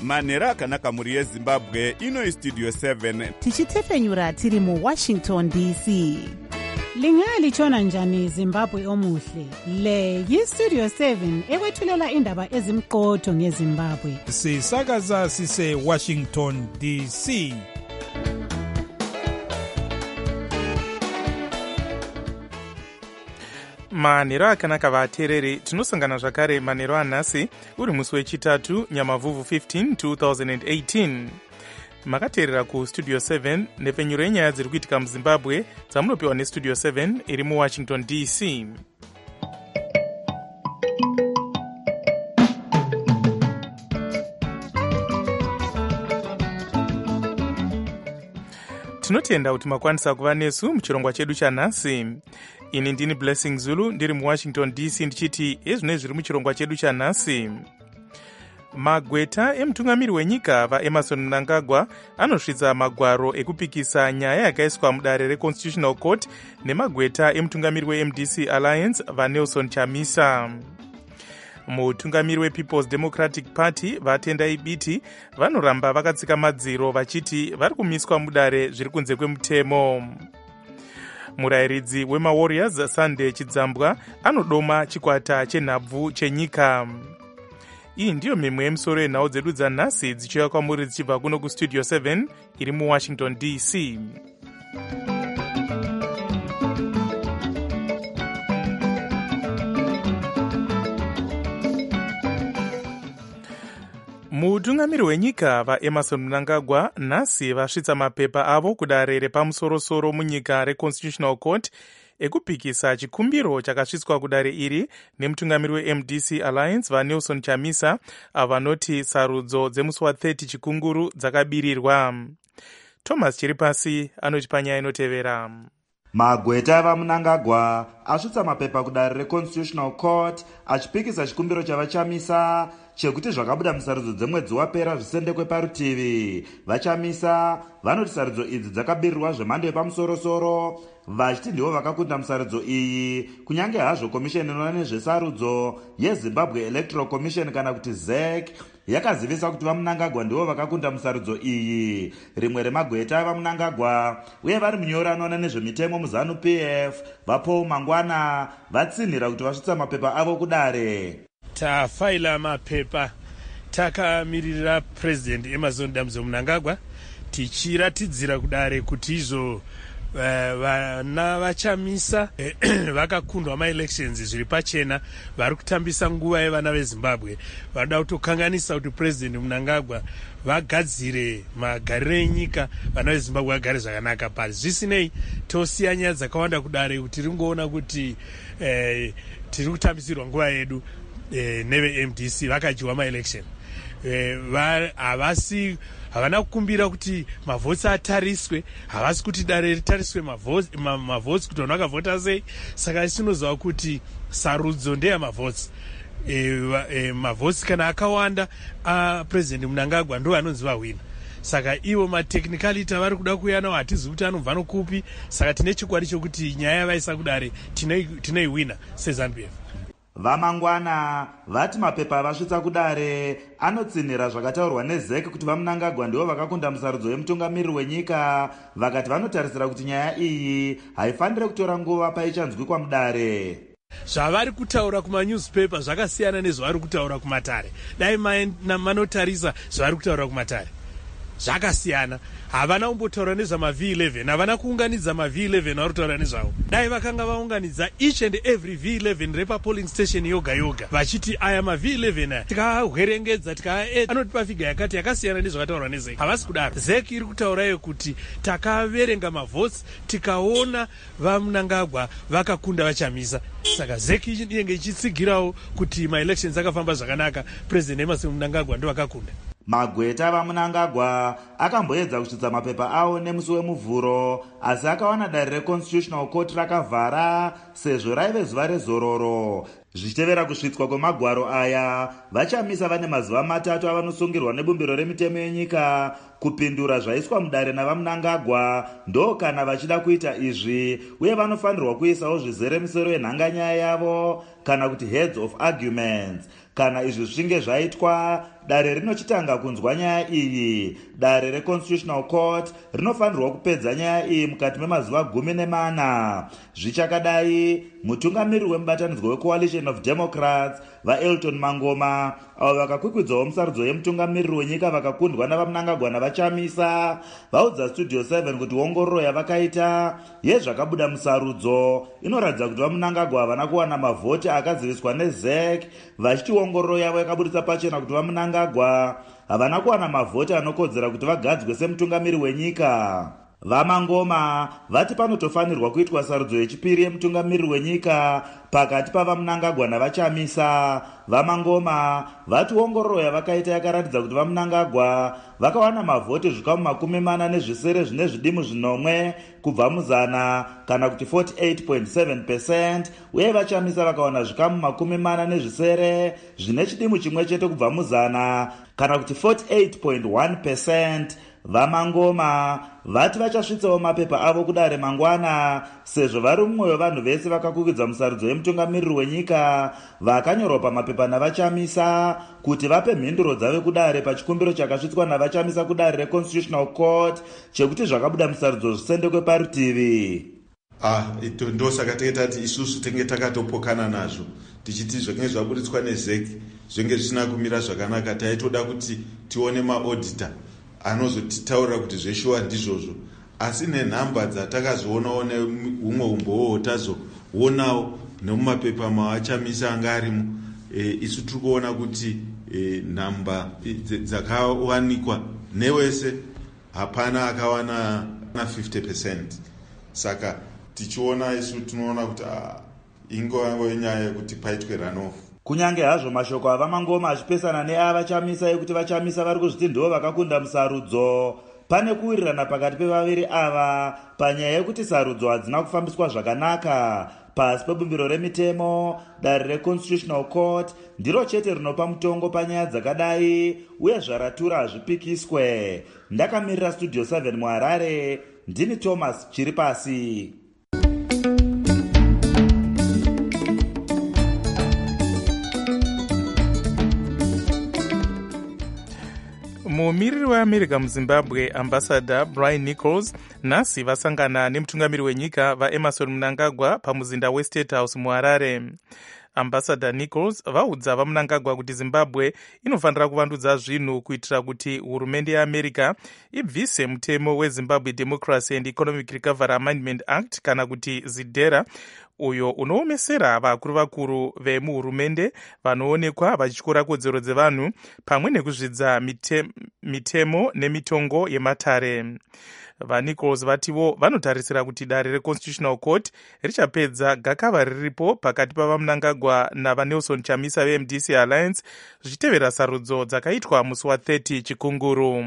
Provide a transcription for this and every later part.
manhero akanaka mhuri yezimbabwe. Ino istudio 7 tichitefenyura tiri muwashington dc. Lingalitshona njani Zimbabwe omuhle? Le yistudio 7 ekwethulela indaba ezimqotho ngeZimbabwe. Sisakaza sise Washington DC. manhero akanaka vateereri, tinosangana zvakare manhero anhasi uri musi wechitatu nyamavhuvhu 15 2018. makateerera kustudio 7 nepfenyuro yenyaya dziri kuitika muzimbabwe dzamunopiwa nestudio 7 iri muwashington dc. tinotenda kuti makwanisa kuva nesu muchirongwa chedu chanhasi. ini ndini Blessing Zulu ndiri muwashington dc ndichiti ezvinoi zviri muchirongwa chedu chanhasi. magweta emutungamiri wenyika vaEmmerson Mnangagwa anosvitsa magwaro ekupikisa nyaya yakaiswa mudare reconstitutional court nemagweta emutungamiri weMDC Alliance vaNelson Chamisa. mutungamiri wePeople's Democratic Party vatendai biti vanoramba vakatsika madziro vachiti vari kumiswa mudare zviri kunze kwemutemo. murayiridzi wemaWarriors Sunday Chidzambwa anodoma chikwata chenhabvu chenyika. iyi ndiyo mimwe yemusoro yenhau dzedu dzanhasi dzichiuya kwamuri dzichibva kuno kustudio 7 iri muwashington dc. mutungamiri wenyika vaEmmerson Mnangagwa nhasi vasvitsa mapepa avo kudare repamusorosoro munyika reconstitutional court ekupikisa chikumbiro chakasvitswa kudare iri nemutungamiri weMDC Alliance vaNelson Chamisa avanoti sarudzo dzemusi wa30 chikunguru dzakabirirwa. Thomas Chiripasi anoti panyaya inotevera. magweta vaMnangagwa asvitsa mapepa kudare reconstitutional court achipikisa chikumbiro chavachamisa chekuti zvakabuda musarudzo dzemwedzi wapera zvisendekwe parutivi. vachamisa vanoti sarudzo idzi dzakabirirwa zvemhando yepamusorosoro vachiti ndivo vakakunda musarudzo iyi kunyange hazvo komisheni inoona nezvesarudzo yeZimbabwe Electoral Commission kana kuti ZEC yakazivisa kuti vaMnangagwa ndivo vakakunda musarudzo iyi. rimwe remagweta vaMnangagwa uye vari munyori anoona nezvemitemo muZanu PF vaPaul Mangwana vatsinhira kuti vasvitsa mapepa avo kudare. tafaila mapepa takamiririra President Emmerson Damzo Mnangagwa tichiratidzira kudare kuti izvo vana vachamisa vakakundwa maelections zviri pachena vari kutambisa nguva yevana veZimbabwe. vanoda kutokanganisa kuti President Mnangagwa vagadzire magariro enyika vana veZimbabwe vagare zvakanaka pasi. zvisinei tosiya nyaya dzakawanda kudare kuti ringoona kuti tiri kutambisirwa nguva yedu neveMDC vakadyiwa maelection. havana kukumbira kuti mavhotsi atariswe, havasi kuti dare ritariswe mavhotsi kuti vanhu vakavhota sei. saka tinoziva kuti sarudzo ndeyamavhotsi. mavhotsi kana akawanda aPresident Mnangagwa ndo anonzi vahwina. saka ivo matechnicality avari kuda kuuya nawo hatizivi kuti anobva nokupi. saka tine chikwadi chokuti nyaya yavaisa kudare tinoihwina seZANU-PF. vamangwana vati mapepa avasvitsa kudare anotsinhira zvakataurwa neZEC kuti vaMnangagwa ndivo vakakunda musarudzo yemutungamiri wenyika. vakati vanotarisira kuti nyaya iyi haifaniri kutora nguva paichanzwikwa mudare. zvavari kutaura kumanewspaper zvakasiyana nezvavari kutaura kumatare. dai manotarisa zvavari kutaura kumatare zvakasiyana. havana kumbotaura nezvamaV11, havana kuunganidza maV11 vari kutaura nezvavo. dai vakanga vaunganidza each and every V11 repapolling station yoga yoga vachiti aya maV11 tikahwerengedza anotipa figa yakati yakasiyana nezvakataurwa neZEC. havasi kudaro. ZEC iri kutaurayo kuti takaverenga mavhotsi tikaona vaMnangagwa vakakunda vachamisa. saka ZEC inenge ichitsigirawo kuti maelections akafamba zvakanaka, President Emmerson Mnangagwa ndo vakakunda. magweta vaMnangagwa akamboedza kusvitsa mapepa avo nemusi wemuvhuro asi akawana dare reconstitutional court rakavhara sezvo raive zuva rezororo. zvichitevera kusvitswa kwemagwaro aya vachamisa vane mazuva 3 avanosungirwa nebumbiro remitemo yenyika kupindura zvaiswa mudare navamunangagwa ndo kana vachida kuita izvi, uye vanofanirwa kuisawo zvizeremisero yenhanganyaya yavo kana kuti heads of arguments. Kana izvi zvichinge zvaitwa, dare rinochitanga kunzwa nyaya iyi. Dare reconstitutional court rinofanirwa kupedza nyaya iyi mukati memazuva 14. Zvichakadai, mutungamiri wemubatanidzwa wecoalition of democrats vaElton Mangoma, avo vakakwikwidzwawo musarudzo yemutungamiriri wenyika vakakundwa navamunangagwa navachamisa, vaudza Studio 7 kuti ongororo yavakaita yezvakabuda musarudzo inoratidza kuti vamunangagwa havana kuwana mavhoti akaziviswa neZEC, vachiti ongororo yavo yakabudisa pachena kuti vamunangagwa havana kuwana mavhoti anokodzera kuti vagadzwe semutungamiri wenyika. VaMangoma vati panotofanirwa kuitwa sarudzo yechipiri yemutungamiriri wenyika pakati pavamunangagwa navachamisa. VaMangoma vati ongororo yavakaita yakaratidza kuti vamunangagwa vakawana mavhoti zvikamu 40 zvine zvidimu 0 kubva muzana kana kuti 48.7%, uye vachamisa vakawana zvikamu 40 zvine chidimu chimwe chete kubva muzana kana kuti 48.1%. VaMangoma vati vachasvitsawo mapepa avo kudare mangwana, sezvo vari mumwe wevanhu vese vakakwikwidzwa musarudzo yemutungamiriri wenyika vakanyorwa pamapepa navachamisa kuti vape mhinduro dzave kudare pachikumbiro chakasvitswa navachamisa kudare reconstitutional court chekuti zvakabuda musarudzo zvisendekwe parutivi. Ndosaka tenge tati isusu tenge takatopokana nazvo tichiti zvakange zvabuditswa neZEC zvenge zvisina kumira zvakanaka. Taitoda kuti tione maauditor anozotitaurira kuti zveshuwa ndizvozvo, asi nenhamba dzatakazoonawo neumwe umbowo tazoonawo nemumapepa mavachamisa anga arimo, isu tiri kuona kuti nhamba dzakawanikwa newese hapana akawana na 50%. Saka tichiona isu tinoona kuti ingova yenyaya yekuti paitwe runoff. Kunyange hazvo mashoko avaMangoma achipesana neavachamisa ekuti vachamisa vari kuzviti ndivo vakakunda musarudzo, pane kuwirirana pakati pevaviri ava panyaya yekuti sarudzo hadzina kufambiswa zvakanaka. Pasi pebumbiro remitemo, dare reconstitutional court ndiro chete rinopa mutongo panyaya dzakadai, uye zvaratura hazvipikiswe. Ndakamirira Studio 7 muHarare, ndini Thomas Chiripasi. mumiriri weAmerica muZimbabwe ambassador Brian Nichols nhasi vasangana nemutungamiri wenyika vaEmmerson Mnangagwa pamuzinda weState House muHarare. Ambassador Nichols vaudza vamunangagwa kuti Zimbabwe inofanira kuvandudza zvinhu kuitira kuti hurumende yeAmerica ibvise mutemo weZimbabwe Democracy and Economic Recovery Amendment Act kana kuti ZIDERA, uyo unoomesera vakuru vemuhurumende vanoonekwa vachityora kodzero dzevanhu pamwe nekuzvidza mitemo nemitongo yematare. VaNichols vativo vanotarisira kuti dare reconstitutional court richapedza gakava riripo pakati pavamunangagwa navaNelson Chamisa veMDC Alliance zvichitevera sarudzo dzakaitwa musi wa30 Chikunguru.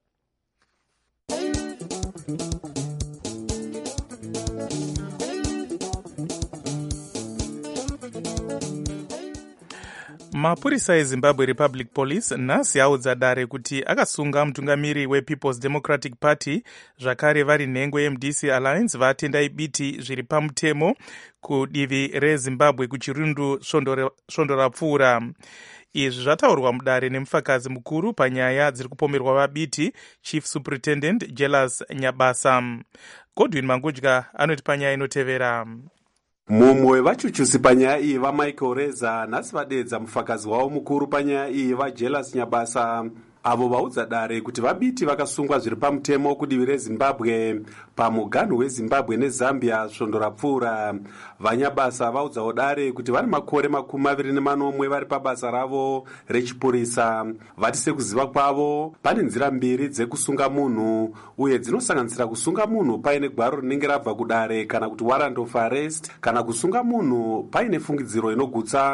Mapurisa eZimbabwe Republic Police nhasi audza dare kuti akasunga mutungamiri wePeople's Democratic Party zvakare vari nhengo yeMDC Alliance vatendai biti zviri pamutemo kudivi reZimbabwe kuchirundu svondo rapfuura. Izvi zvataurwa mudare nemufakazi mukuru panyaya dziri kupomerwa vabiti Chief Superintendent Jelas Nyabasa. Godwin Mangudya anoti panyaya inotevera. Mumwe wevachuchusi panyaya iyi vaMichael Reza nhasi vadedza mufakazi wavo mukuru panyaya iyi vaJelas Nyabasa, avo vaudza dare kuti vabiti vakasungwa zviri pamutemo kudivi reZimbabwe pamuganhu weZimbabwe neZambia svondo rapfuura. VaNyabasa vaudzawo dare kuti vari makore 24 vari pabasa ravo rechipurisa. Vati sekuziva kwavo pane nzira mbiri dzekusunga munhu, uye dzinosanganisira kusunga munhu paine gwaro rinenge rabva kudare kana kuti warrant of arrest, kana kusunga munhu paine fungidziro inogutsa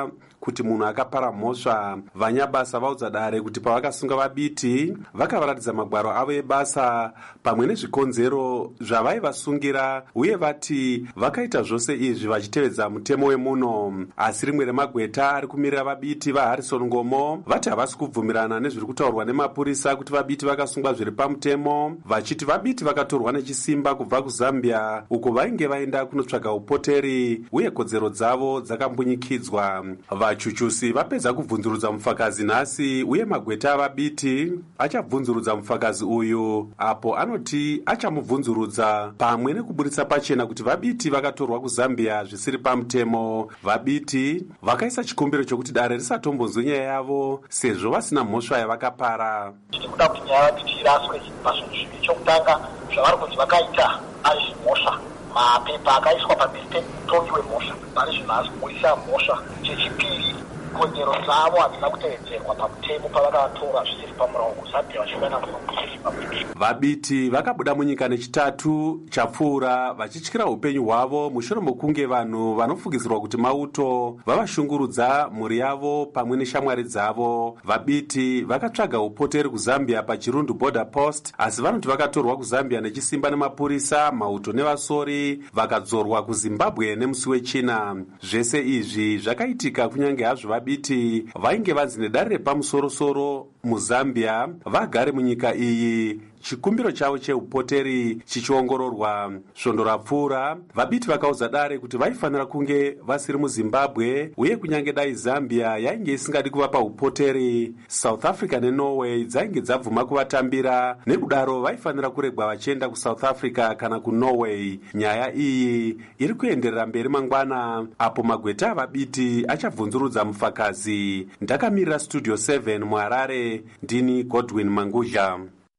kuti munhu akapara mhosva. Vanyabasa vaudza Dare kuti pavakasunga vabiti vakavaratidza magwaro avo ebasa pamwe nezvikonzero zvavaivasungira, uye vati vakaita zvose izvi vachitevedza mutemo wemuno. Asi rimwe remagweta ari kumirira vabiti vaHarrison Ngomo vati havasi kubvumirana nezviri kutaurwa nemapurisa kuti vabiti vakasungwa zviri pamutemo, vachiti vabiti vakatorwa nechisimba kubva kuZambia uko vainge vaenda kunotsvaga upoteri uye kodzero dzavo dzakambunyikidzwa. Vachuchusi vapedza kubvunzurudza mufakazi nhasi, uye magweta avabiti achabvunzurudza mufakazi uyu, apo anoti achamubvunzurudza pamwe nekuburitsa pachena kuti vabiti vakatorwa kuZambia zvisiri pamutemo. Vabiti vakaisa chikumbiro chokuti Dare risatombonzwe nyaya yavo sezvo vasina mhosva yavakapara. Tirikuda kuti nyaya yabiti iraswe pazvinhu zviviri. Chokutanga, zvavari kuti vakaita ari zvimhosva, mapepa akaiswa pamberi pemutongi wemhosva pane zvinhu asi kuisa mhosva. Chechipiri, kodzero dzavo hadzina kutevedzerwa pamutemo pavakatora zvisiri pamurauko kuZambia vachiona zvisiri pamutemo. Vabiti vakabuda munyika nechitatu chapfuura vachityira upenyu hwavo mushure mokunge vanhu vanofungizirwa kuti mauto vavashungurudza mhuri yavo pamwe neshamwari dzavo. Vabiti vakatsvaga upoteri kuZambia paChirundu border post, asi vanoti vakatorwa kuZambia nechisimba nemapurisa, mauto nevasori, vakadzorwa kuZimbabwe nemusi wechina. Zvese izvi zvakaitika kunyange hazvo vabiti vainge vanzi nedare repamusoro-soro muZambia vagare munyika iyi, chikumbiro chavo cheupoteri chichiongororwa. Svondo rapfuura, vabiti vakaudza Dare kuti vaifanira kunge vasiri muZimbabwe, uye kunyange dai Zambia yainge isingadi kuvapa upoteri, South Africa neNorway dzainge dzabvuma kuvatambira, nekudaro vaifanira kuregwa vachienda kuSouth Africa kana kuNorway. Nyaya iyi iri kuenderera mberi mangwana, apo magweta avabiti achabvunzurudza mufakazi. Ndakamirira Studio 7 muHarare, ndini Godwin Mangudla.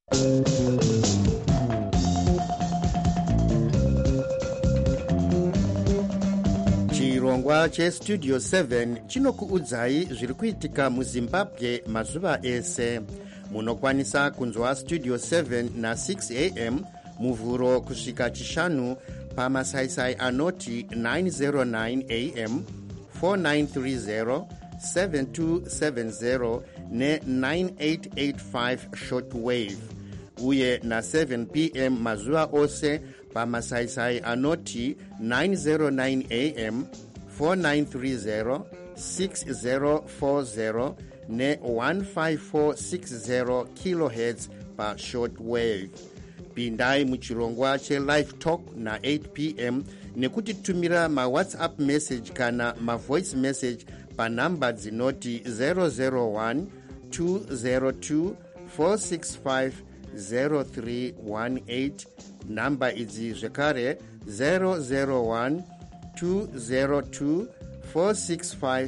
Chirongwa cheStudio 7 chinokuudzai zviri kuitika muZimbabwe mazuva ese. Munokwanisa kunzwa Studio 7 na6 am muvhuro kusvika chishanu pamasaisai anoti 909 am, 4930, 7270 ne9885 shortwave, uye na7 pm mazuva ose pamasaisai anoti 909 am, 4930, 6040 ne15460 kilohertz pa shortwave. Pindai muchirongwa chelive talk na8 pm nekutitumira mawhatsapp message kana mavoice message panhamba dzinoti 001 202 465 0318. Namba idzi zvekare 001 202 465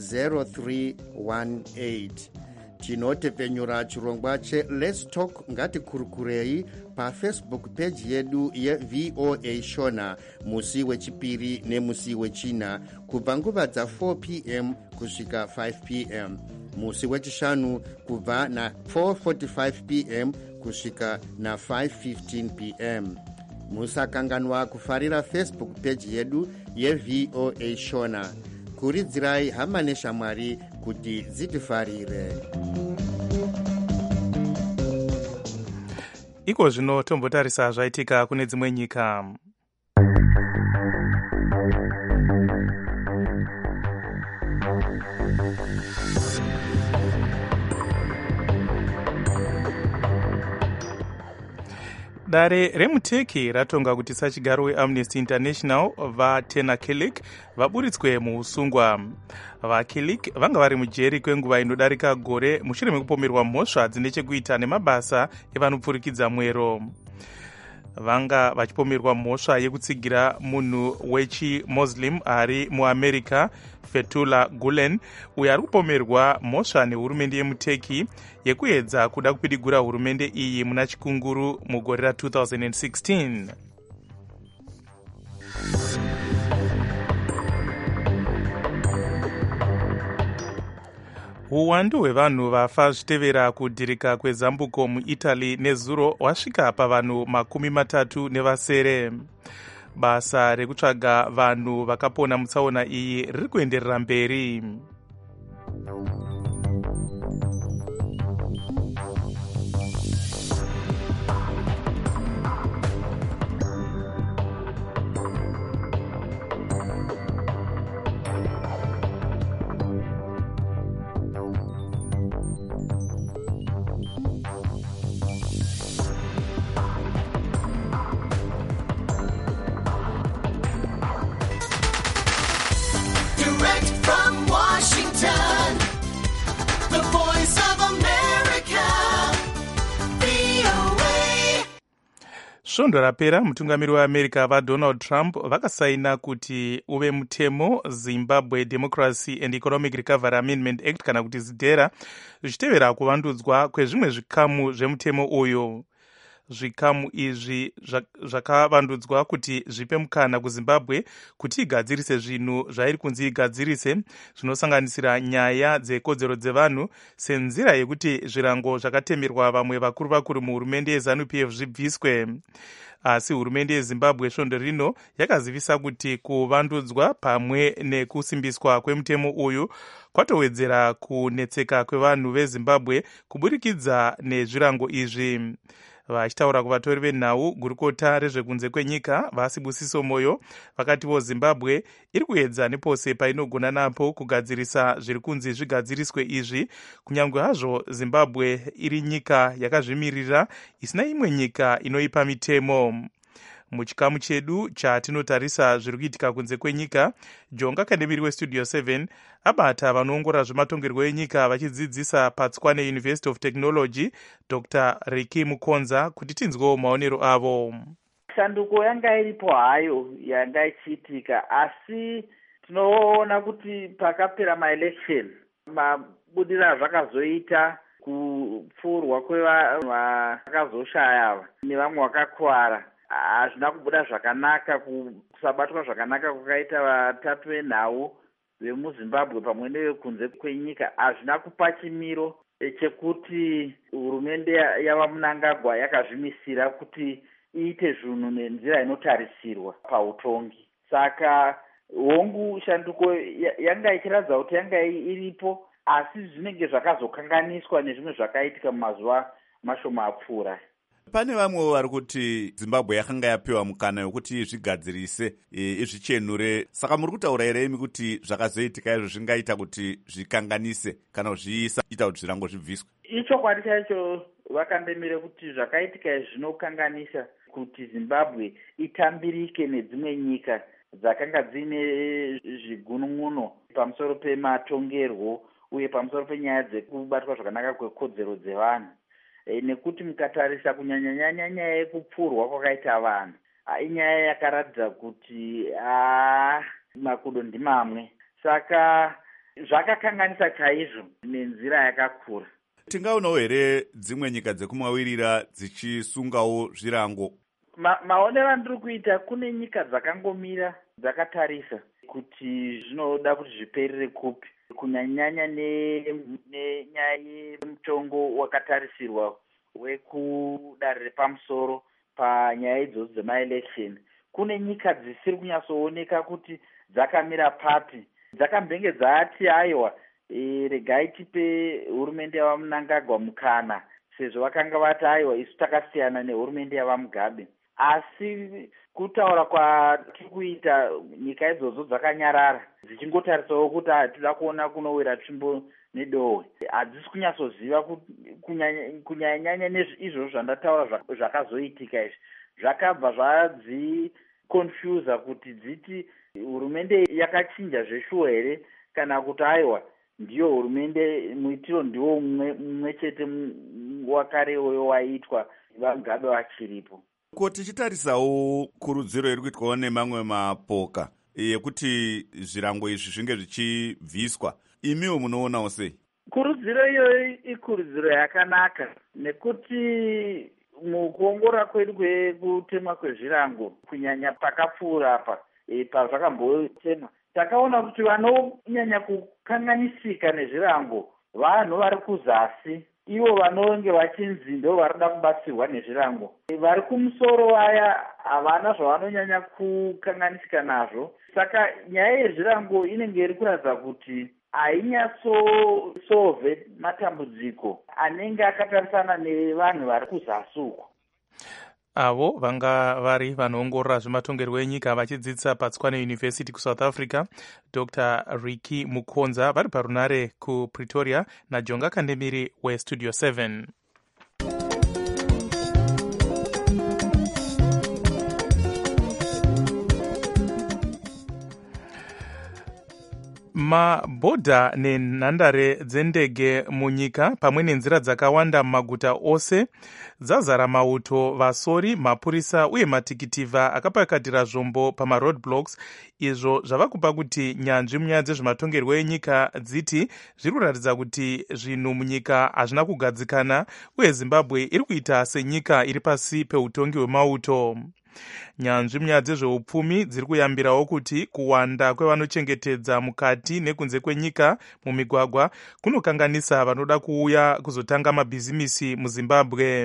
0318. Tinotepenyura chirongwa cheLet's Talk ngatikurukurei pafacebook page yedu yeVOA Shona musi wechipiri nemusi wechina kubva nguva dza4 pm kusvika 5 pm, musi wechishanu kubva na4:45 pm kusvika na5:15 pm. Musakanganwa kufarira Facebook page yedu yeVOA Shona. Kuridzirai hama neshamwari kuti dzitifarire. Iko zvino tombotarisa zvaitika kune dzimwe nyika. Dare remuTurkey ratonga kuti sachigaro weAmnesty International vaTena Kilik vaburitswe muusungwa. VaKilik vanga vari mujeri kwenguva inodarika gore mushure mekupomerwa mhosva dzine chekuita nemabasa evanopfurikidza mwero. Vanga vachipomerwa mhosva yekutsigira munhu wechiMuslim ari muAmerica, Fethullah Gulen, uyo ari kupomerwa mhosva nehurumende yemuTurkey yekuedza kuda kupidigura hurumende iyi muna chikunguru mugore ra2016. Uwandu hwevanhu vafa zvichitevera kudhirika kwezambuko muItaly nezuro wasvika pavanhu 30 Basa rekutsvaga vanhu vakapona mutsaona iyi riri kuenderera mberi. Direct from Washington, the voice of America, VOA. Svondo rapera mutungamiri weAmerica vaDonald Trump vakasaina kuti uve mutemo Zimbabwe Democracy and Economic Recovery Amendment Act kana kuti ZIDERA, zvichitevera kuvandudzwa kwezvimwe zvikamu zvemutemo uyu. Zvikamu izvi zvakavandudzwa kuti zvipe mukana kuZimbabwe kuti igadzirise zvinhu zvairi kunzi igadzirise, zvinosanganisira nyaya dzekodzero dzevanhu senzira yekuti zvirango zvakatemerwa vamwe vakuru muhurumende yeZANU-PF zvibviswe. Asi hurumende yeZimbabwe svondo rino yakazivisa kuti kuvandudzwa pamwe nekusimbiswa kwemutemo uyu kwatowedzera kunetseka kwevanhu veZimbabwe kuburikidza nezvirango izvi. Vachitaura kuvatori venhau gurukota rezvekunze kwenyika vaSibusiso Moyo vakatiwo Zimbabwe iri kuedza nepose painogona napo kugadzirisa zviri kunzi zvigadziriswe izvi, kunyange hazvo Zimbabwe iri nyika yakazvimirira isina imwe nyika inoipa mitemo. Muchikamu chedu chatinotarisa zviri kuitika kunze kwenyika, Jonga Kandemiri weStudio 7 abata vanoongora zvematongerwo enyika vachidzidzisa paTswane University of Technology, Dr. Riki Mukonza, kuti tinzwewo maonero avo. Shanduko yanga iripo hayo yanga ichiitika, asi tinoona kuti pakapera maelection mabudira zvakazoita kupfurwa kwevanhu vakazoshaya nevamwe vakakuwara hazvina kubuda zvakanaka, kusabatwa zvakanaka kwakaita vatatu venhau vemuZimbabwe pamwe nevekunze kwenyika hazvina kupa chimiro chekuti hurumende yavaMnangagwa yakazvimisira kuti iite zvinhu nenzira inotarisirwa pautongi. Saka hongu shanduko yanga ichiratidza kuti yanga iripo, asi zvinenge zvakazokanganiswa nezvimwe zvakaitika mumazuva mashoma apfuura. Pane vamwe vari kuti Zimbabwe yakanga yapiwa mukana wekuti zvigadzirise izvichenure. Saka muri kutaura here imi kuti zvakazoitika izvo zvingaita kuti zvikanganise kana zvisaita kuti zvirango zvibviswe? Ichokwadi chacho vakandemire kuti zvakaitika izvi zvinokanganisa kuti Zimbabwe itambirike nedzimwe nyika dzakanga dzine zvigunun'uno pamusoro pematongerwo uye pamusoro penyaya dzekubatwa zvakanaka kwekodzero dzevanhu. Nekuti mukatarisa kunyanya nyaya yekupfurwa kwakaita vanhu, inyaya yakaratidza kuti makudo ndimamwe. Saka zvakakanganisa chaizvo nenzira yakakura. Tingaonawo here dzimwe nyika dzekumawirira dzichisungawo zvirango? Maonero andiri kuita, kune nyika dzakangomira dzakatarisa kuti zvinoda kuti zviperere kupi, kunyanya nenyaya yemutongo wakatarisirwa wekudare repamusoro panyaya idzodzo dzemaelection. Kune nyika dzisiri kunyatsooneka kuti dzakamira papi, dzakambenge dzati aiwa regai tipe hurumende yavaMnangagwa mukana, sezvo vakanga vati aiwa isu takasiyana nehurumende yavaMugabe. Asi kutaura kwatiri kuita, nyika idzodzo dzakanyarara dzichingotariswawo kuti toda kuona kunowira tsvimbo nedohwe. Hadzisi kunyatsoziva kunyanya nezvizvo zvandataura zvakazoitika izvi. Zvakabva zvadzikonfuza kuti dziti hurumende yakachinja zveshuwa here kana kuti aiwa ndiyo hurumende muitiro ndiwo mumwe chete wakarewo waitwa vaMugabe vachiripo. Ko tichitarisawo kurudziro iri kuitwawo nemamwe mapoka yekuti zvirango izvi zvinge zvichibviswa, imiwo munoonawo sei? Kurudziro iyoyo ikurudziro yakanaka, nekuti mukuongora kwedu kwekutemwa kwezvirango kunyanya pakapfuura apa pazvakambotemwa, takaona kuti vanonyanya kukanganisika nezvirango vanhu vari kuzasi, ivo vanonge vachinzi ndo varida kubatsirwa nezvirango. Vari kumusoro vaya havana zvavanonyanya kukanganisika nazvo. Saka nyaya yezvirango inenge iri kuratidza kuti hainyatsosolve matambudziko anenge akatarisana nevanhu vari kuzasi uko. avo vanga vari vanoongorora zvematongerwo enyika vachidzidzisa patskwane university kusouth africa, Dr Ricky Mukonza vari parunare kupretoria, najonga kandemiri westudio 7. mabhodha nenhandare dzendege munyika pamwe nenzira dzakawanda mumaguta ose dzazara mauto, vasori, mapurisa uye matikitivha akapakatira zvombo pamaroadblocks. Izvo zvava kupa kuti nyanzvi munyaya dzezvematongerwo enyika dziti zviri kuratidza kuti zvinhu munyika hazvina kugadzikana uye Zimbabwe iri kuita senyika iri pasi peutongi hwemauto. Nyanzvi munyaya dzezveupfumi dziri kuyambirawo kuti kuwanda kwevanochengetedza mukati nekunze kwenyika mumigwagwa kunokanganisa vanoda kuuya kuzotanga mabhizimisi muZimbabwe.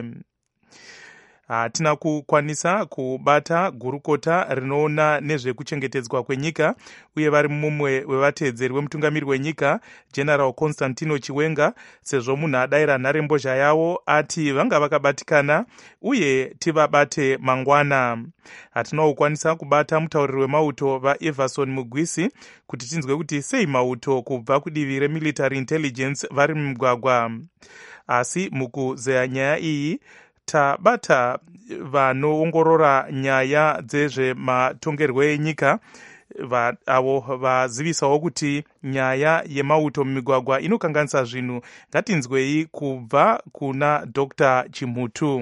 Hatina kukwanisa kubata gurukota rinoona nezvekuchengetedzwa kwenyika uye vari mumwe wevatedzeri wemutungamiri wenyika General Constantino Chiwenga, sezvo munhu adayira nharembozha yavo ati vanga vakabatikana uye tivabate mangwana. Hatina kukwanisa kubata mutauriri wemauto vaEverson Mugwisi kuti tinzwe kuti sei mauto kubva kudivi remilitary intelligence vari mumugwagwa. Asi mukuzeya nyaya iyi tabata vanoongorora nyaya dzezvematongerwo enyika, avo vazivisawo kuti nyaya yemauto mumigwagwa inokanganisa zvinhu. Ngatinzwei kubva kuna Dr Chimutu.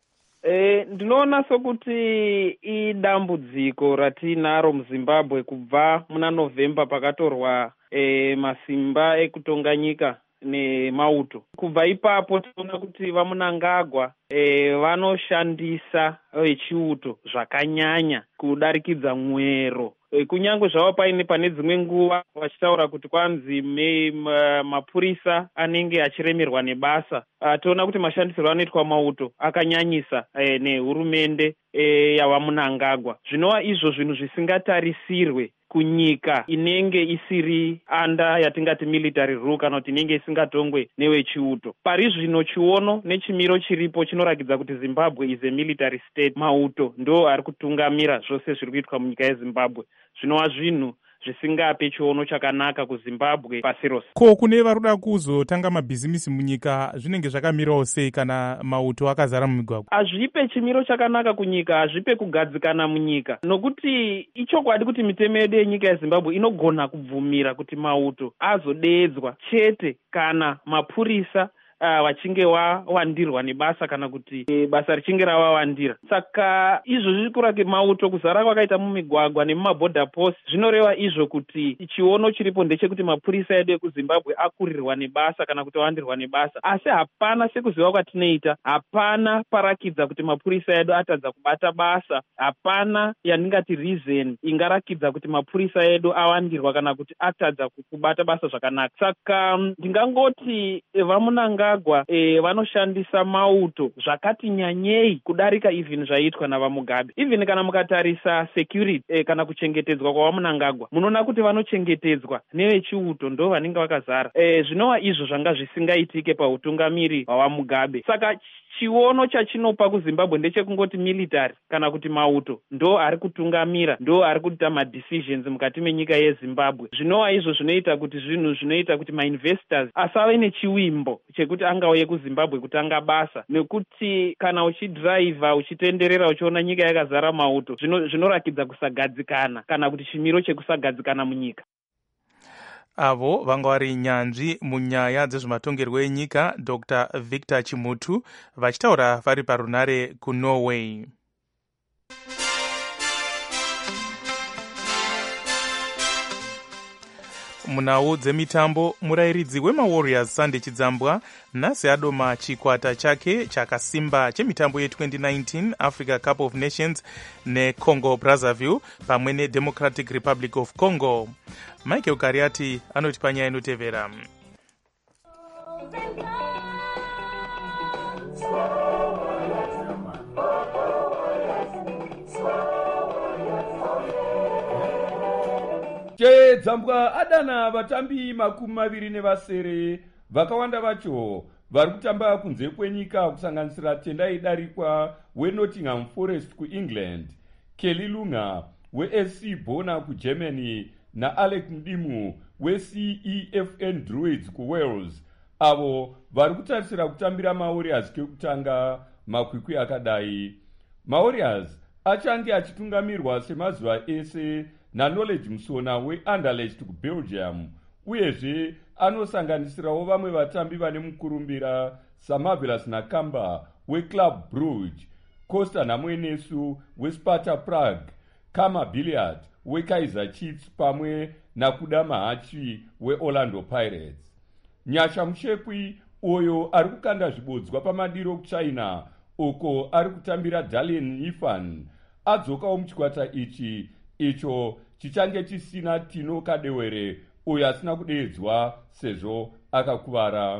Ndinoona sokuti idambudziko ratinaro muZimbabwe kubva muna Novemba pakatorwa masimba ekutonga nyika nemauto. Kubva ipapo tinoona kuti vaMunangagwa vanoshandisa vechiuto zvakanyanya kudarikidza mwero. Kunyange zvava paine pane dzimwe nguva vachitaura kuti kwanzi mapurisa anenge achiremerwa nebasa, toona kuti mashandisirwo anoitwa mauto akanyanyisa nehurumende yavaMunangagwa. Zvinova izvo zvinhu zvisingatarisirwe kunyika inenge isiri anda yatingati military rule kana kuti inenge isingatongwe newechiuto. Pari zvino chiono nechimiro chiripo chinorakidza kuti Zimbabwe is a military state. Mauto ndo ari kutungamira zvose zviri kuitwa munyika yeZimbabwe. Zvinova zvinhu zvisingape chiono chakanaka kuZimbabwe pasi rose. Ko kune vari kuda kuzotanga mabhizimisi munyika zvinenge zvakamirawo sei kana mauto akazara mumigwagwa? Hazvipe chimiro chakanaka kunyika, hazvipe kugadzikana munyika, nokuti ichokwadi kuti mitemo yedu yenyika yeZimbabwe inogona kubvumira kuti mauto azodeedzwa chete kana mapurisa vachinge wawandirwa nebasa kana kuti basa richinge ravawandira. Saka izvo zviri kurake mauto kuzara kwakaita mumigwagwa nemumabhodha post zvinoreva izvo kuti chiono chiripo ndechekuti mapurisa edu ekuZimbabwe akurirwa nebasa kana kuti awandirwa nebasa, asi hapana sekuziva kwatinoita, hapana parakidza kuti mapurisa edu atadza kubata basa, hapana yandingati reason ingarakidza kuti mapurisa edu awandirwa kana kuti atadza kubata basa zvakanaka. Saka ndingangoti vaMunangagwa vanoshandisa mauto zvakati nyanyei kudarika even zvaiitwa navaMugabe. Even kana mukatarisa security kana kuchengetedzwa kwavaMunangagwa, munoona kuti vanochengetedzwa nevechiuto ndo vanenge vakazara. Zvinova izvo zvanga zvisingaitike pautungamiri hwavaMugabe. Saka chiono chachinopa kuZimbabwe ndechekungoti military kana kuti mauto ndo ari kutungamira, ndo ari kuita madecisions mukati menyika yeZimbabwe. Zvinova izvo zvinoita kuti zvinhu zvinoita kuti mainvestors asave nechiwimbo chekuti angauye kuZimbabwe kutanga basa, nekuti kana uchidhiraivha uchitenderera uchiona nyika yakazara mauto zvinorakidza kusagadzikana kana kuti chimiro chekusagadzikana munyika. Avo vanga vari nyanzvi munyaya dzezvematongerwo enyika Dr Victor Chimutu vachitaura vari parunare kuNorway. Munhau dzemitambo, murayiridzi wemaWarriors Sunday Chidzambwa nhasi adoma chikwata chake chakasimba chemitambo ye2019 Africa Cup of Nations neCongo Brazzaville pamwe neDemocratic Republic of Congo. Michael Kariati anoti panyaya inotevera. chedzambwa adana vatambi 27 vakawanda vacho vari kutamba kunze kwenyika kusanganisira tendai darikwa weNottingham Forest kuengland, Kelly Lunga weSC Bona kugermany naAlec Mdimu weCEFN Druids kuwales, avo vari kutarisira kutambira mawarriors kekutanga makwikwi akadai. Mawarriors achange achitungamirwa semazuva ese naKnowledge Musona weAnderlecht kuBelgium, uyezve anosanganisirawo vamwe vatambi vane mukurumbira saMarvelous Nakamba weClub Brugge, Costa Namwenesu weSparta Prague, Kama Billiard weKaizer Chiefs pamwe naKuda Mahachi weOrlando Pirates. Nyasha Mushekwi uyo ari kukanda zvibodzwa pamadiro kuchina uko ari kutambira Dalian Yifan adzokawo muchikwata ichi icho chichange chisina Tino Kadewere uyo asina kudeedzwa sezvo akakuvara.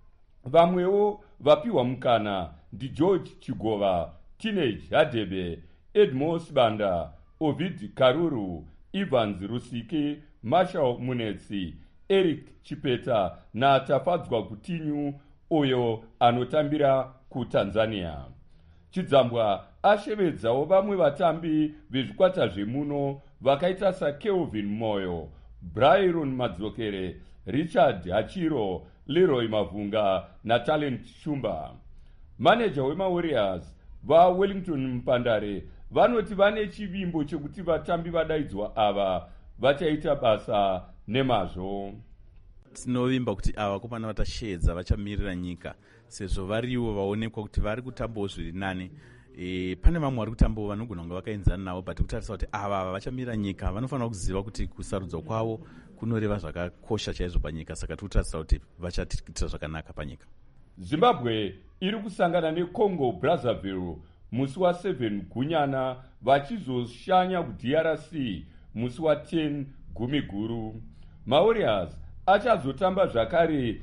Vamwewo vapiwa mukana ndi George Chigova, Teenage Hadebe, Edmo Sibanda, Ovid Karuru, Evans Rusike, Marshall Munetsi, Eric Chipeta na Tafadzwa Kutinyu uyo anotambira kuTanzania. Chidzambwa ashevedzawo vamwe vatambi vezvikwata zvemuno vakaita saKelvin Moyo, Byron Madzokere, Richard Hachiro, Leroy Mavunga naTalent Shumba. Manager weMawarriors vaWellington Mpandare vanoti vane chivimbo chekuti vatambi vadaidzwa ava vachaita basa nemazvo. Tinovimba kuti ava kopana vatashedza vachamirira nyika sezvo variwo vaonekwa kuti vari kutambawo zviri nani. Pane vamwe vari kutambawo vanogona kunge vakaenzana navo, but kutarisa kuti ava vachamirira nyika vanofanira kuziva kuti kusarudzwa kwavo kunoreva zvakakosha chaizvo panyika, saka tikutarisa kuti vachatiitira zvakanaka panyika. Zimbabwe iri kusangana neCongo Brazzaville musi wa7 Gunyana vachizoshanya kuDRC musi wa10 Gumiguru. Mawarriors achazotamba zvakare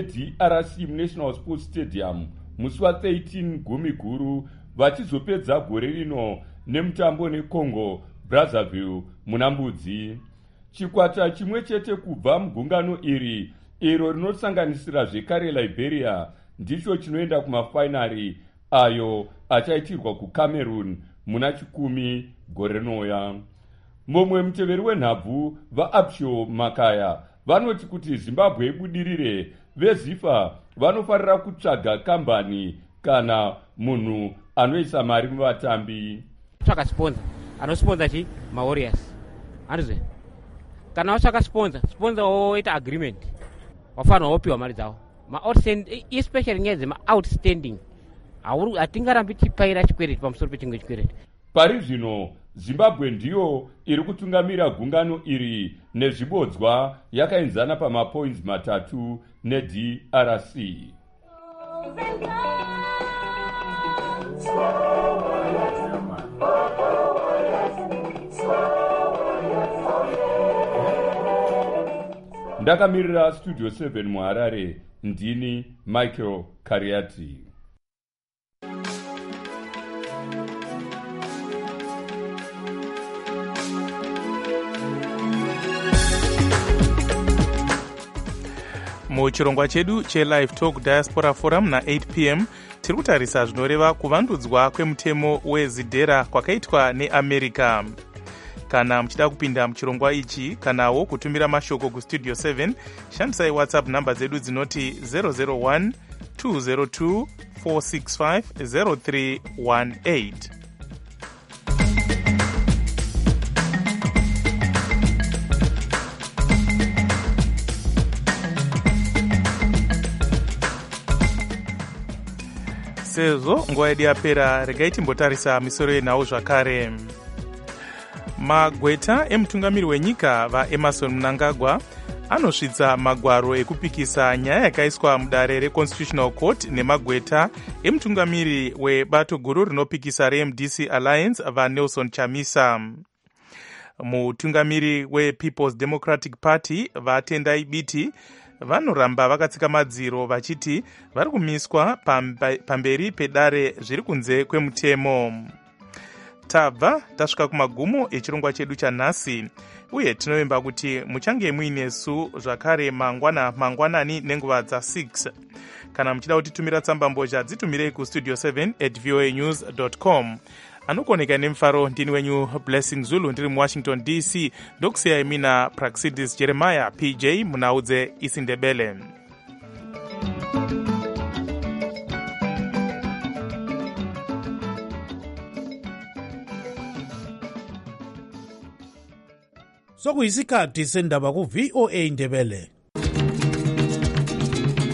neDRC National Sports Stadium musi wa13 Gumiguru vachizopedza gore rino nemutambo neCongo Brazzaville muna Mbudzi. Chikwata chimwe chete kubva mugungano iri iro rinosanganisira zvekare Liberia ndicho chinoenda kumafainari ayo achaitirwa kuCameroon muna 10 gore rinouya. Mumwe muteveri wenhabvu vaApsho Makaya vanoti kuti Zimbabwe ibudirire, veZIFA vanofarira kutsvaga kambani kana munhu anoisa mari muvatambi. Tsvaga sponsor anosponsor chi Mawarriors. Andizwe kana watsvaga sponsor woita agreement wafanira wopiwa mari dzavo. Especially nyaya dzema-outstanding hatingarambi tipaira chikwereti pamusoro pechimwe chikwereti. Pari zvino Zimbabwe ndiyo iri kutungamira gungano iri nezvibodzwa yakaenzana pamapoints 3 neDRC. Ndakamirira Studio 7 muHarare, ndini Michael Kariati. muchirongwa chedu chelive talk diaspora forum na8 p.m. tiri kutarisa zvinoreva kuvandudzwa kwemutemo wezidhera kwakaitwa neamerica. Kana muchida kupinda muchirongwa ichi kanawo kutumira mashoko kustudio 7 shandisai whatsapp namba dzedu dzinoti 001 202 465 0318. sezvo nguva yedu yapera, regai timbotarisa misoro yenhau zvakare. Magweta emutungamiri wenyika vaEmmerson Mnangagwa anosvitsa magwaro ekupikisa nyaya yakaiswa mudare reConstitutional Court nemagweta emutungamiri webato guru rinopikisa reMDC Alliance vaNelson Chamisa. Mutungamiri wePeople's Democratic Party vaTendai Biti vanoramba vakatsika madziro vachiti vari kumiswa pamberi pedare zviri kunze kwemutemo. tabva tasvika kumagumo echirongwa chedu chanhasi, uye tinovimba kuti muchange muinesu zvakare mangwanani nenguva dza6. Kana muchida kutitumira tsamba mbozha dzitumirei kustudio 7@voanews.com. Anokoneka nemufaro ndini wenyu Blessing Zulu ndiri muwashington DC, ndokusiyai mina Praxidis Jeremiah PJ munaudze isindebele. sokuyisikhathi sendaba ku VOA Ndebele.